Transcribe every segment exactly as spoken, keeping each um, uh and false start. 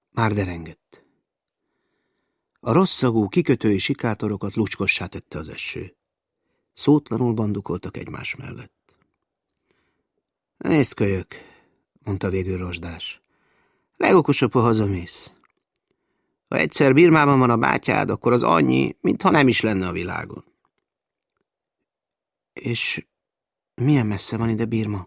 Már derengett. A rosszagú, kikötői sikátorokat lucskossá tette az eső. Szótlanul bandukoltak egymás mellett. Nézd, kölyök, mondta végül Rozsdás. Legokosabb, ha hazamész. Ha egyszer Birmában van a bátyád, akkor az annyi, mintha nem is lenne a világon. És milyen messze van ide Birma?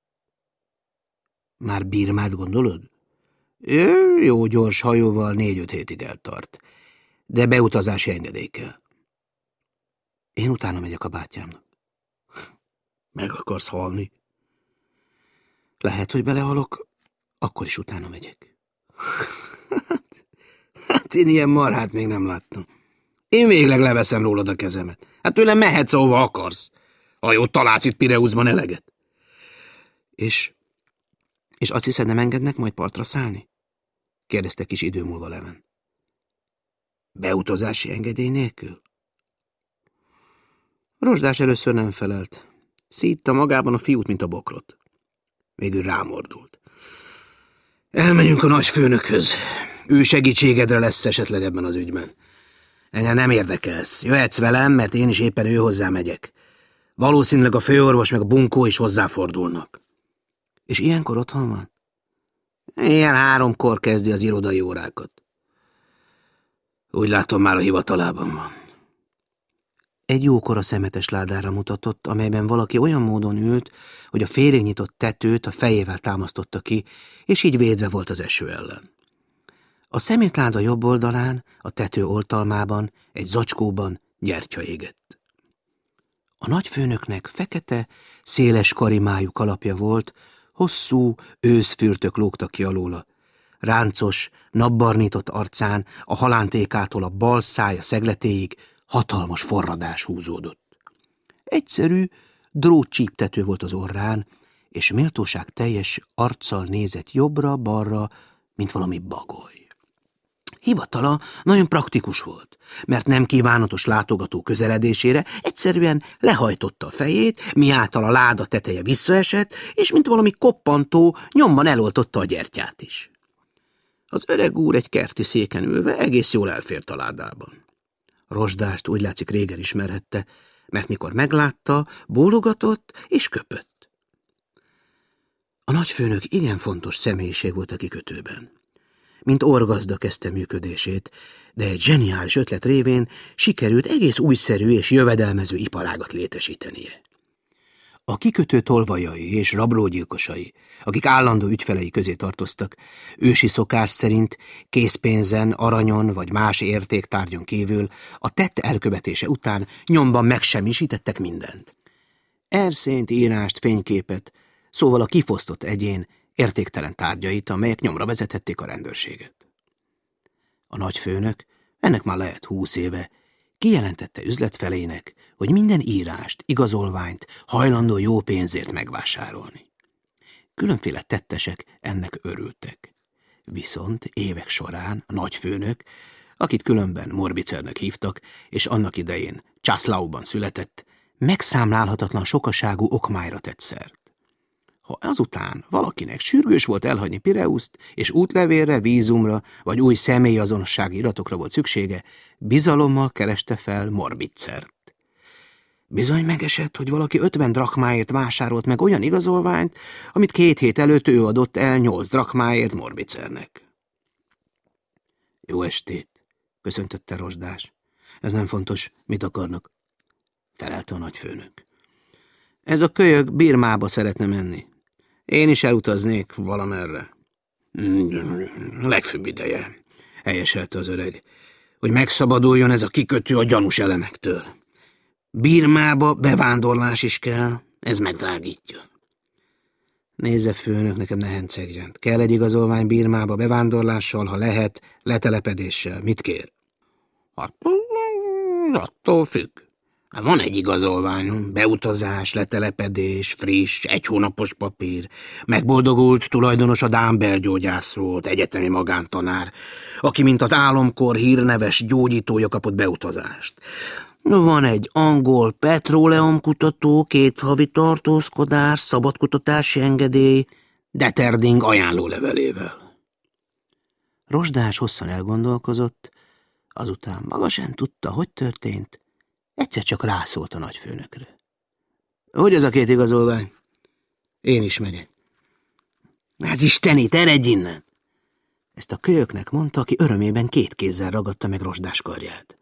Már Birmát gondolod? Jó, jó gyors hajóval négy-öt hétig eltart, de beutazási engedély kell. Én utána megyek a bátyámnak. Meg akarsz halni? Lehet, hogy belehalok, akkor is utána megyek. Hát én ilyen marhát még nem láttam. Én végleg leveszem rólad a kezemet. Hát tőlem mehetsz, ahova akarsz. Ha jó, találsz itt Pireuszban eleget. És, és azt hiszed, nem engednek majd partra szállni? Kérdezte kis idő múlva Leven. Beutazási engedély nélkül? Rozsdás először nem felelt. Szítta magában a fiút, mint a bokrot. Végül rámordult. Elmegyünk a nagyfőnökhöz. Ő segítségedre lesz esetleg ebben az ügyben. Engem nem érdekelsz. Jöhetsz velem, mert én is éppen ő hozzá megyek. Valószínűleg a főorvos meg a bunkó is hozzáfordulnak. És ilyenkor otthon van? Ilyen háromkor kezdi az irodai órákat. Úgy látom, már a hivatalában van. Egy jókora szemetes ládára mutatott, amelyben valaki olyan módon ült, hogy a félig nyitott tetőt a fejével támasztotta ki, és így védve volt az eső ellen. A szemétláda jobb oldalán, a tető oltalmában, egy zacskóban gyertya égett. A nagyfőnöknek fekete, széles karimájú kalapja volt, hosszú őszfürtök lógtak ki alóla. Ráncos, napbarnított arcán, a halántékától a bal szája szegletéig hatalmas forradás húzódott. Egyszerű, drótcsíptető volt az orrán, és méltóság teljes arccal nézett jobbra-balra, mint valami bagoly. Hivatala nagyon praktikus volt, mert nem kívánatos látogató közeledésére egyszerűen lehajtotta a fejét, miáltal a láda teteje visszaesett, és mint valami koppantó nyomban eloltotta a gyertyát is. Az öreg úr egy kerti széken ülve egész jól elfért a ládában. Rozsdást úgy látszik régen ismerhette, mert mikor meglátta, bólogatott és köpött. A nagyfőnök igen fontos személyiség volt a kikötőben. Mint orgazda kezdte működését, de egy zseniális ötlet révén sikerült egész újszerű és jövedelmező iparágat létesítenie. A kikötő tolvajai és rablógyilkosai, akik állandó ügyfelei közé tartoztak, ősi szokás szerint készpénzen, aranyon vagy más értéktárgyon kívül a tett elkövetése után nyomban megsemmisítettek mindent. Erszényt, írást, fényképet, szóval a kifosztott egyén értéktelen tárgyait, amelyek nyomra vezethették a rendőrséget. A nagyfőnök, ennek már lehet húsz éve, kijelentette üzletfelének, hogy minden írást, igazolványt hajlandó jó pénzért megvásárolni. Különféle tettesek ennek örültek. Viszont évek során a nagyfőnök, akit különben Morbicernek hívtak, és annak idején Császlauban született, megszámlálhatatlan sokaságú okmályra tett szert. Ha azután valakinek sürgős volt elhagyni Pireuszt, és útlevélre, vízumra vagy új személyazonossági iratokra volt szüksége, bizalommal kereste fel Morbicert. Bizony megesett, hogy valaki ötven drachmáért vásárolt meg olyan igazolványt, amit két hét előtt ő adott el nyolc drachmáért Morbicernek. Jó estét, köszöntötte Rozsdás. Ez nem fontos, mit akarnak? Felelte a nagyfőnök. Ez a kölyök Birmába szeretne menni. Én is elutaznék valamerre. Legfőbb ideje, helyeselte az öreg, hogy megszabaduljon ez a kikötő a gyanús elemektől. Birmába bevándorlás is kell, ez megdrágítja. Nézze, főnök, nekem ne hencegjen. Kell egy igazolvány Birmába bevándorlással, ha lehet, letelepedéssel. Mit kér? Attól, attól függ. Van egy igazolványom, beutazás, letelepedés, friss, egy hónapos papír. Megboldogult tulajdonos a dán belgyógyász volt, egyetemi magántanár, aki mint az álomkor hírneves gyógyítója kapott beutazást. Van egy angol petróleumkutató, két havi tartózkodás, szabadkutatási engedély, Deterding ajánlólevelével. Rozsdás hosszan elgondolkozott, azután maga sem tudta, hogy történt, egyszer csak rászólt a nagyfőnökre. Hogy ez a két igazolvány? Én is megyek. Az istenit, eredj innen! Ezt a kölyöknek mondta, aki örömében két kézzel ragadta meg Rozsdás karját.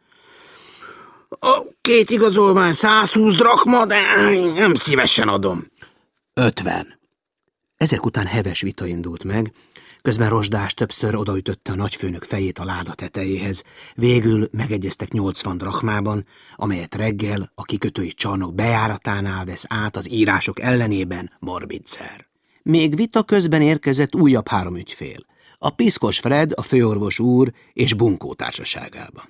A két igazolvány százhúsz drachma, de nem szívesen adom. Ötven. Ezek után heves vita indult meg, közben Rozsdás többször odaütötte a nagyfőnök fejét a láda tetejéhez, végül megegyeztek nyolcvan drachmában, amelyet reggel a kikötői csarnok bejáratánál vesz át az írások ellenében Morbidser. Még vita közben érkezett újabb három ügyfél, a Piszkos Fred, a főorvos úr és Bunkó társaságában.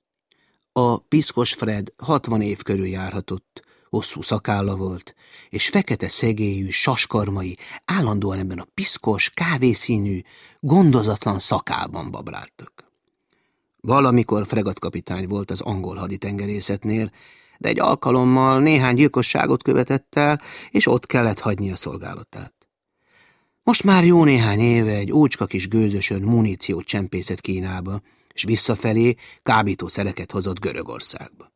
A Piszkos Fred hatvan év körül járhatott, hosszú szakálla volt, és fekete szegélyű, saskarmai állandóan ebben a piszkos, kávészínű, gondozatlan szakában babráltak. Valamikor fregattkapitány volt az angol haditengerészetnél, de egy alkalommal néhány gyilkosságot követett el, és ott kellett hagyni a szolgálatát. Most már jó néhány éve egy ócska kis gőzösön muníciót csempészett Kínába, és visszafelé kábítószereket hozott Görögországba.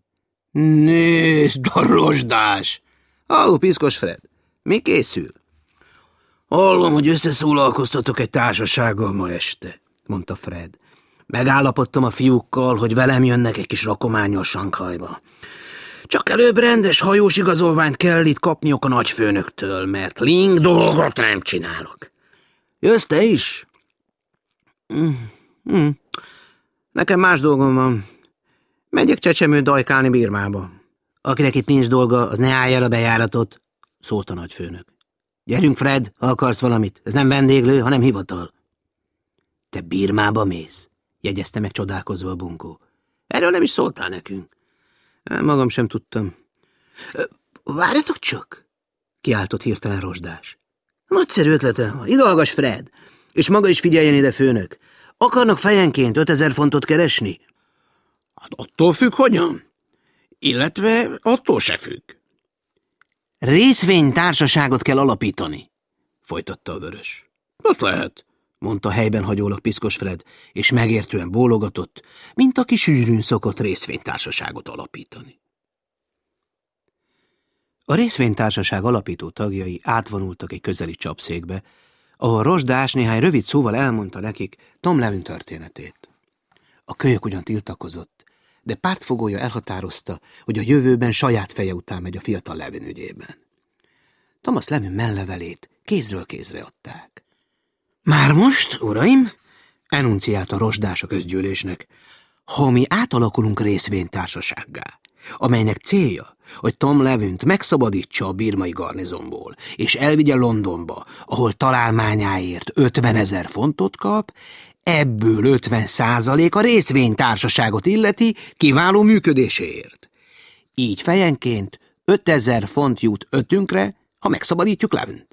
Nézd a Rozsdás! Halló, Piszkos Fred, mi készül? Hallom, hogy összeszólalkoztatok egy társasággal ma este, mondta Fred. Megállapodtam a fiúkkal, hogy velem jönnek egy kis rakománnyal Sanghajba. Csak előbb rendes hajós igazolványt kell itt kapniok a nagyfőnöktől, mert ling dolgot nem csinálok. Jössz te is? Mm, mm. Nekem más dolgom van. Megyek csecsemőt dajkálni Birmába. Akinek itt nincs dolga, az ne állj el a bejáratot, szólt a nagyfőnök. Gyerünk, Fred, ha akarsz valamit. Ez nem vendéglő, hanem hivatal. Te Birmába mész? Jegyezte meg csodálkozva a Bunkó. Erről nem is szóltál nekünk. Magam sem tudtam. Várjatok csak, kiáltott hirtelen Rozsdás. Nagyszerű ötletem van. Ide hallgass, Fred, és maga is figyeljen ide, főnök. Akarnak fejenként ötezer fontot keresni? Hát attól függ, hogyan? Illetve attól se függ. Részvénytársaságot kell alapítani, folytatta a Vörös. Azt lehet, mondta helyben hagyólag Piszkos Fred, és megértően bólogatott, mint aki sűrűn szokott részvénytársaságot alapítani. A részvénytársaság alapító tagjai átvonultak egy közeli csapszékbe, ahol Rozsdás néhány rövid szóval elmondta nekik Tom Levin történetét. A kölyök ugyan tiltakozott, de pártfogója elhatározta, hogy a jövőben saját feje után megy a fiatal Levin ügyében. Thomas Levin mellevelét kézről kézre adták. Már most, uraim, enunciálta Rozsdás a közgyűlésnek, ha mi átalakulunk részvénytársasággá, amelynek célja, hogy Tom Levint megszabadítsa a birmai garnizonból, és elvigye Londonba, ahol találmányáért ötvenezer fontot kap, ebből ötven százalék a részvénytársaságot illeti kiváló működéséért. Így fejenként ötezer font jut ötünkre, ha megszabadítjuk Levint.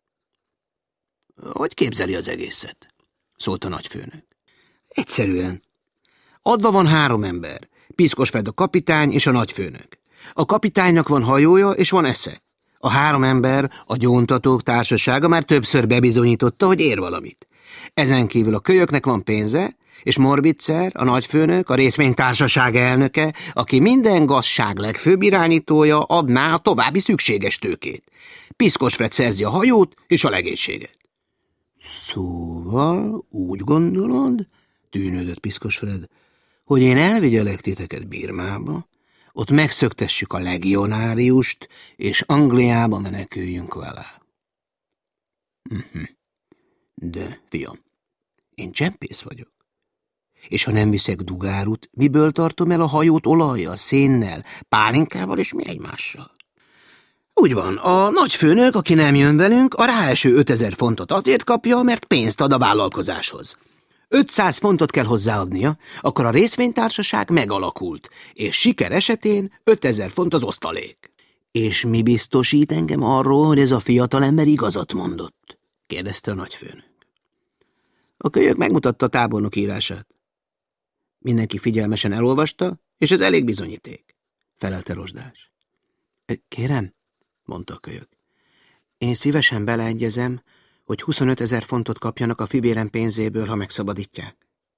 Hogy képzeli az egészet? Szólt a nagyfőnök. Egyszerűen. Adva van három ember, Piszkos Fred a kapitány és a nagyfőnök. A kapitánynak van hajója és van esze. A három ember, a gyóntatók társasága már többször bebizonyította, hogy ér valamit. Ezen kívül a kölyöknek van pénze, és Morbidser, a nagyfőnök, a részvénytársaság elnöke, aki minden gazság legfőbb irányítója, adná a további szükséges tőkét. Piszkos Fred szerzi a hajót és a legénységet. Szóval úgy gondolod, tűnődött Piszkos Fred, hogy én elvigyelek titeket Birmába, ott megszöktessük a legionáriust, és Angliába meneküljünk vele. Uh-huh. De, fiam, én csempész vagyok. És ha nem viszek dugárut, miből tartom el a hajót olajjal, szénnel, pálinkával és mi egymással? Úgy van, a nagyfőnök, aki nem jön velünk, a ráeső ötezer fontot azért kapja, mert pénzt ad a vállalkozáshoz. ötszáz fontot kell hozzáadnia, akkor a részvénytársaság megalakult, és siker esetén ötezer font az osztalék. És mi biztosít engem arról, hogy ez a fiatalember igazat mondott? Kérdezte a nagyfőnök. A kölyök megmutatta a tábornok írását. Mindenki figyelmesen elolvasta, és ez elég bizonyíték, felelte Rozsdás. Kérem, mondta a kölyök. Én szívesen beleegyezem, hogy huszonötezer fontot kapjanak a fibérem pénzéből, ha megszabadítják.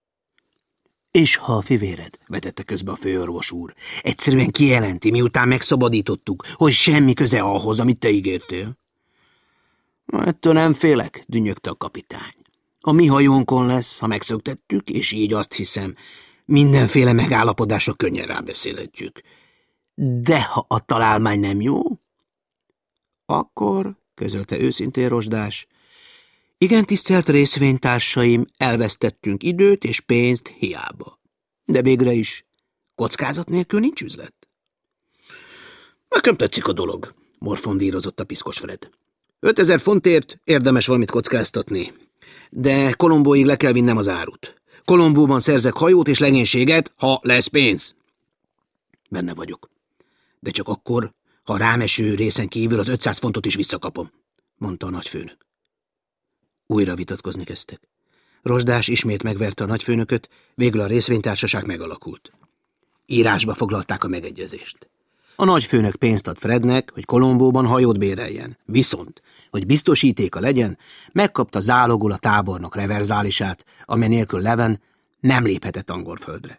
És ha a fivéred, vetette közbe a főorvos úr, egyszerűen kijelenti, miután megszabadítottuk, hogy semmi köze ahhoz, amit te ígértél? Ettől nem félek, dünnyögte a kapitány. A mi hajónkon lesz, ha megszöktettük, és így azt hiszem, mindenféle megállapodásra könnyen rábeszélhetjük. De ha a találmány nem jó, akkor, közölte őszintén Rozsdás, igen, tisztelt részvénytársaim, elvesztettünk időt és pénzt hiába. De végre is, kockázat nélkül nincs üzlet. Nekem tetszik a dolog, morfondírozott a piszkos Fred. Ötezer fontért érdemes valamit kockáztatni, de Kolombóig le kell vinnem az árut. Kolombóban szerzek hajót és legénységet, ha lesz pénz. Benne vagyok, de csak akkor, ha a rámeső részen kívül az ötszáz fontot is visszakapom, mondta a nagyfőnök. Újra vitatkozni kezdtek. Rozsdás ismét megverte a nagyfőnököt, végül a részvénytársaság megalakult. Írásba foglalták a megegyezést. A nagyfőnök pénzt ad Frednek, hogy Kolombóban hajót béreljen, viszont, hogy biztosítéka legyen, megkapta zálogul a tábornok reverzálisát, amely nélkül Leven nem léphetett angol földre.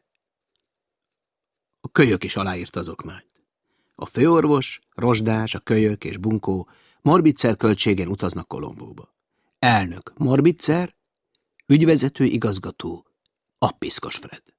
A kölyök is aláírta az okmányt. A főorvos, Rozsdás, a kölyök és Bunkó Morbitzer költségén utaznak Kolombóba. Elnök Morbitzer, ügyvezető igazgató a piszkos Fred.